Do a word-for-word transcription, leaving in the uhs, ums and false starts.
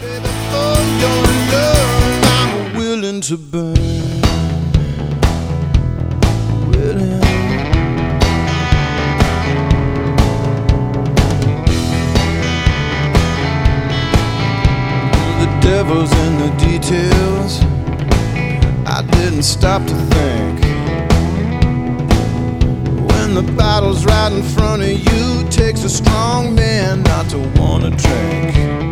Baby, for your love, I'm willing to burn. Willing. The devil's in the details. I didn't stop to think. When the battle's right in front of you, it takes a strong man not to wanna drink.